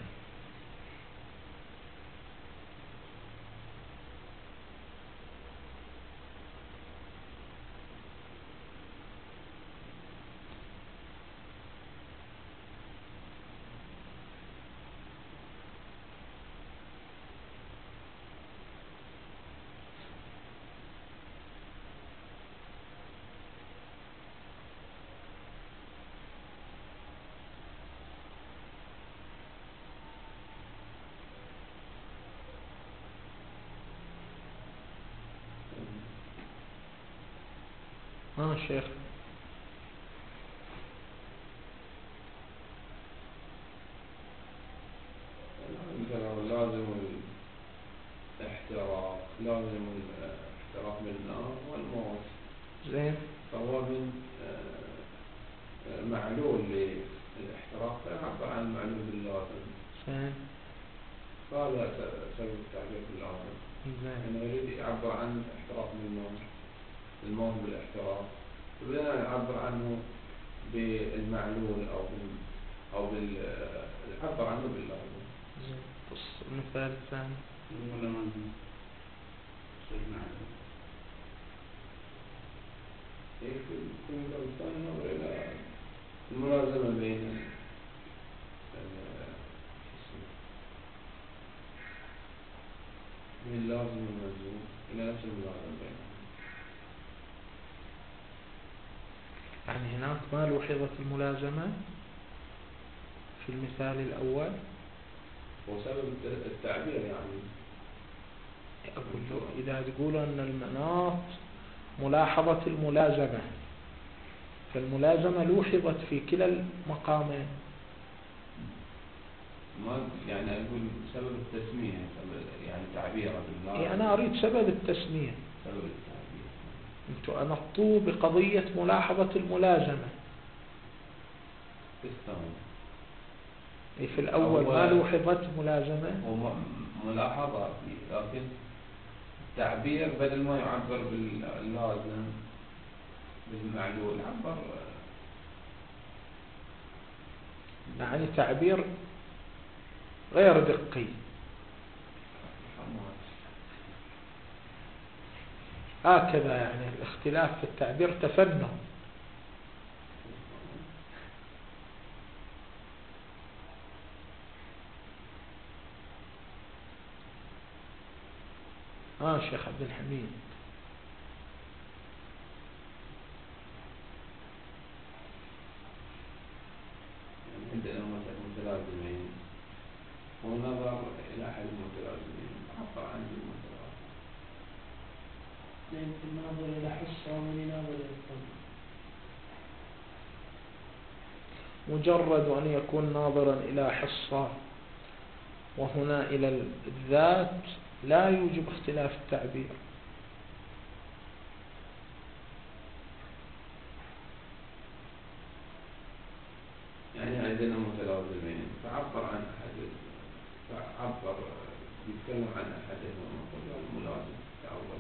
[SPEAKER 1] شيخ
[SPEAKER 2] لازم الاحتراق، لازم الاحتراق بالنار والموت.
[SPEAKER 1] زين.
[SPEAKER 2] فهو من معلول للاحتراق فيعبر عن معلول باللازم.
[SPEAKER 1] زين.
[SPEAKER 2] فهذا سبب التعبير باللازم. يعني يريد يعبر عن احتراق بالنار، الموت بالاحتراق، فبدنا نعبر عنه بالمعلول أو يعبر عنه باللازم.
[SPEAKER 1] المثال الثاني
[SPEAKER 2] في المثال الثاني نظر إلى الملازمة بين اللازم والملزوم إلى نفس الملازمة بينهم.
[SPEAKER 1] يعني هناك ما لوحظت الملازمة في المثال الأول،
[SPEAKER 2] وسبب التعبير يعني
[SPEAKER 1] أقول له إذا تقول أن المناط ملاحظة الملازمة، فالملازمة لوحظت في كلا المقامين.
[SPEAKER 2] ما يعني أقول سبب التسمية، يعني تعبيره بالله.
[SPEAKER 1] أنا أريد سبب التسمية.
[SPEAKER 2] سبب التعبير
[SPEAKER 1] أنتوا أنطوا بقضية ملاحظة الملازمة. في الأول ما لوحظت ملازمة،
[SPEAKER 2] وملاحظة فيه، لكن التعبير بدل ما يعبر باللازم بالمعلول عبر
[SPEAKER 1] يعني تعبير غير دقي. هكذا يعني الاختلاف في التعبير تفنن. شيخ عبد الحميد.
[SPEAKER 2] عندنا مثلا متلازمين ونظر
[SPEAKER 3] يمكن ناظر إلى حصة ومن ناظر إلى الطن.
[SPEAKER 1] مجرد أن يكون ناظرا إلى حصة وهنا إلى الذات لا يوجب اختلاف التعبير.
[SPEAKER 2] يعني عندنا متلازمين فعبر عن أحد، فعبر يتكلم عن أحدهما الملازم كأول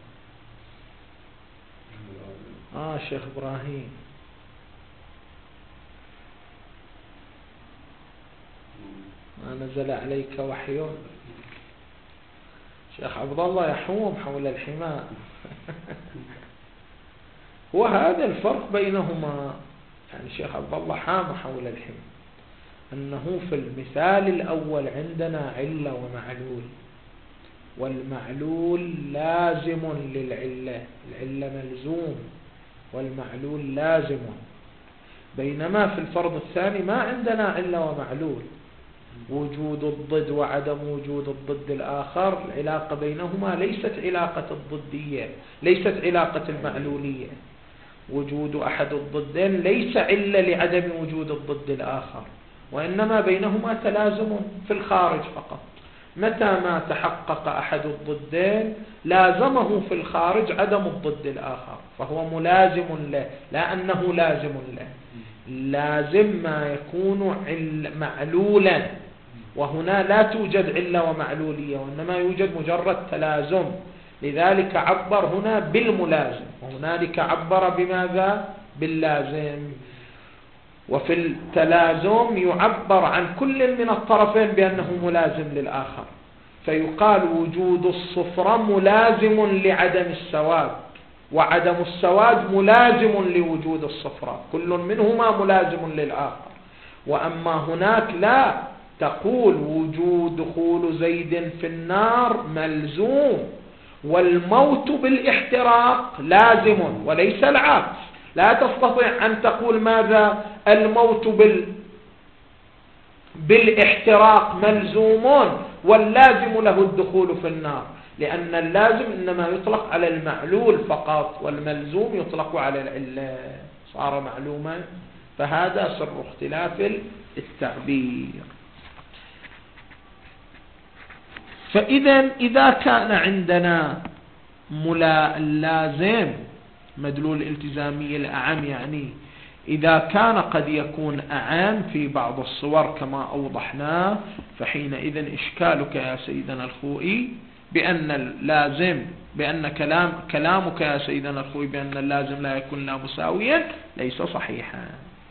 [SPEAKER 2] الملازم.
[SPEAKER 1] شيخ إبراهيم، ما نزل عليك وحي. شيخ عبد الله يحوم حول الحماء. وهذا الفرق بينهما، يعني شيخ عبد الله حام حول الحماء، أنه في المثال الأول عندنا علة ومعلول، والمعلول لازم للعلة، العلة ملزوم والمعلول لازم، بينما في الفرض الثاني ما عندنا علة ومعلول، وجود الضد وعدم وجود الضد الآخر، العلاقة بينهما ليست علاقة الضدية، ليست علاقة المعلولية. وجود أحد الضدين ليس علة لعدم وجود الضد الآخر، وإنما بينهما تلازم في الخارج فقط. متى ما تحقق أحد الضدين لازمه في الخارج عدم الضد الآخر، فهو ملازم له، لا أنه لازم له. لازم ما يكون معلولا، وهنا لا توجد علة ومعلولية، وإنما يوجد مجرد تلازم، لذلك عبر هنا بالملازم، وهنالك عبر بماذا؟ باللازم. وفي التلازم يعبر عن كل من الطرفين بأنه ملازم للآخر، فيقال وجود الصفرة ملازم لعدم السواد، وعدم السواد ملازم لوجود الصفرة، كل منهما ملازم للآخر. وأما هناك لا، تقول وجود دخول زيد في النار ملزوم، والموت بالاحتراق لازم وليس العكس. لا تستطيع أن تقول ماذا؟ الموت بالاحتراق ملزوم واللازم له الدخول في النار، لأن اللازم إنما يطلق على المعلول فقط، والملزوم يطلق على العلة، صار معلوما. فهذا سر اختلاف التعبير. إذا كان عندنا اللازم مدلول الالتزامي الأعم، يعني إذا كان قد يكون أعم في بعض الصور كما أوضحنا، فحينئذ إشكالك يا سيدنا الخوئي بأن اللازم، بأن كلامك يا سيدنا الخوئي بأن اللازم لا يكون لا مساويا ليس صحيحا.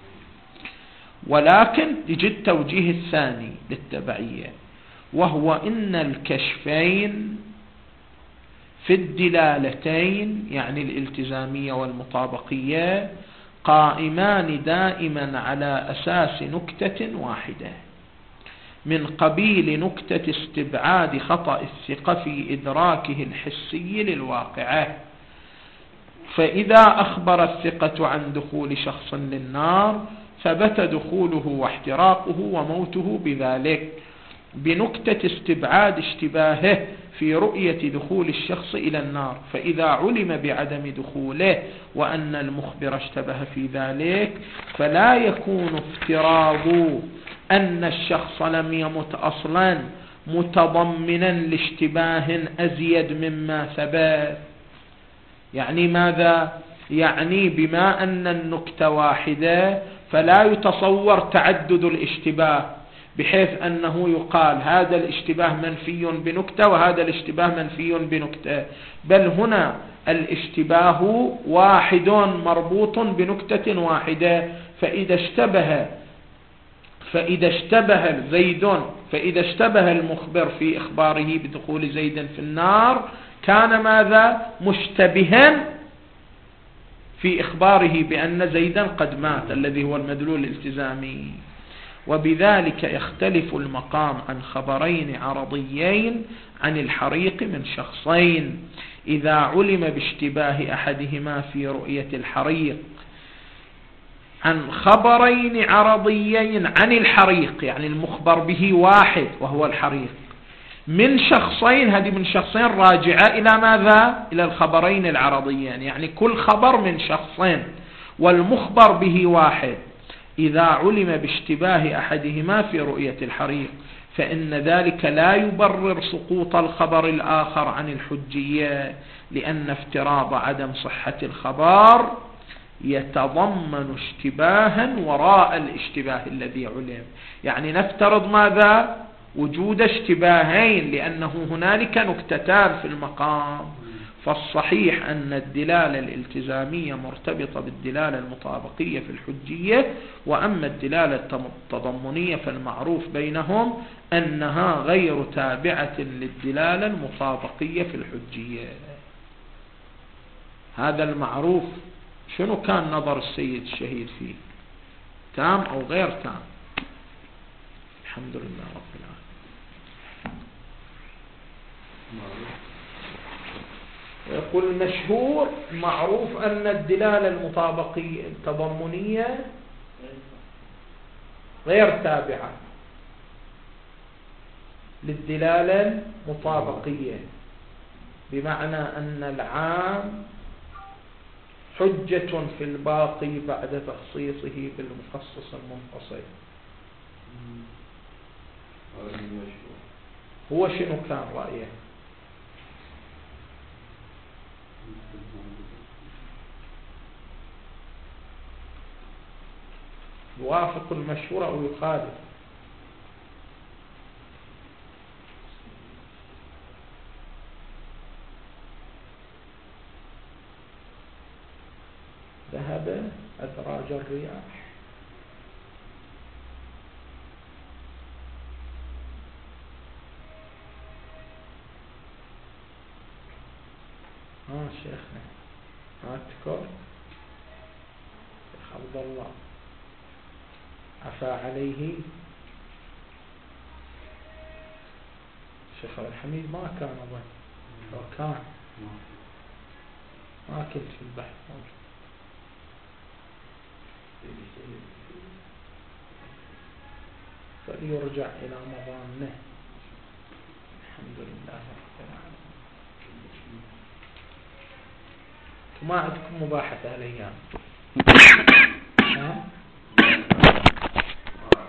[SPEAKER 1] ولكن يجي التوجيه الثاني للتبعية، وهو إن الكشفين في الدلالتين، يعني الالتزامية والمطابقية، قائمان دائما على أساس نكتة واحدة، من قبيل نكتة استبعاد خطأ الثقة في إدراكه الحسي للواقعة. فإذا أخبر الثقة عن دخول شخص للنار ثبت دخوله واحتراقه وموته بذلك، بنكتة استبعاد اشتباهه في رؤية دخول الشخص إلى النار. فإذا علم بعدم دخوله وأن المخبر اشتبه في ذلك، فلا يكون افتراض أن الشخص لم يمت أصلا متضمنا لاشتباه أزيد مما ثبت. يعني ماذا؟ يعني بما أن النكتة واحدة فلا يتصور تعدد الاشتباه، بحيث أنه يقال هذا الاشتباه منفي بنكتة وهذا الاشتباه منفي بنكتة، بل هنا الاشتباه واحد مربوط بنكتة واحدة. فإذا اشتبه المخبر في إخباره بدخول زيد في النار كان ماذا؟ مشتبها في إخباره بأن زيدا قد مات، الذي هو المدلول الالتزامي. وبذلك يختلف المقام عن خبرين عرضيين عن الحريق من شخصين إذا علم باشتباه أحدهما في رؤية الحريق، عن خبرين عرضيين عن الحريق، يعني المخبر به واحد وهو الحريق، من شخصين، هذه من شخصين راجعة إلى ماذا؟ إلى الخبرين العرضيين، يعني كل خبر من شخصين والمخبر به واحد. إذا علم باشتباه أحدهما في رؤية الحريق فإن ذلك لا يبرر سقوط الخبر الآخر عن الحجية، لأن افتراض عدم صحة الخبر يتضمن اشتباها وراء الاشتباه الذي علم. يعني نفترض ماذا؟ وجود اشتباهين، لأنه هنالك نكتتان في المقام. فالصحيح أن الدلالة الالتزامية مرتبطة بالدلالة المطابقية في الحجية، وأما الدلالة التضمنية فالمعروف بينهم أنها غير تابعة للدلالة المطابقية في الحجية. هذا المعروف. شنو كان نظر السيد الشهيد فيه؟ تام أو غير تام؟ الحمد لله رب العالمين. يقول المشهور معروف أن الدلالة المطابقية التضمنية غير تابعة للدلالة المطابقية، بمعنى أن العام حجة في الباقي بعد تخصيصه بالمخصص المنفصل. هو شنو كان رأيه؟ يوافق المشهور أو يخالف؟ ذهب أدراج الرياح. شيخنا أذكر شيخ عبد الله عفا عليه. شيخ الحميد ما كان أظن، لو كان ما كنت في البحث موجود. فليرجع إلى مظانه. الحمد لله رب العالمين. ما عندكم مباحثة الأيام؟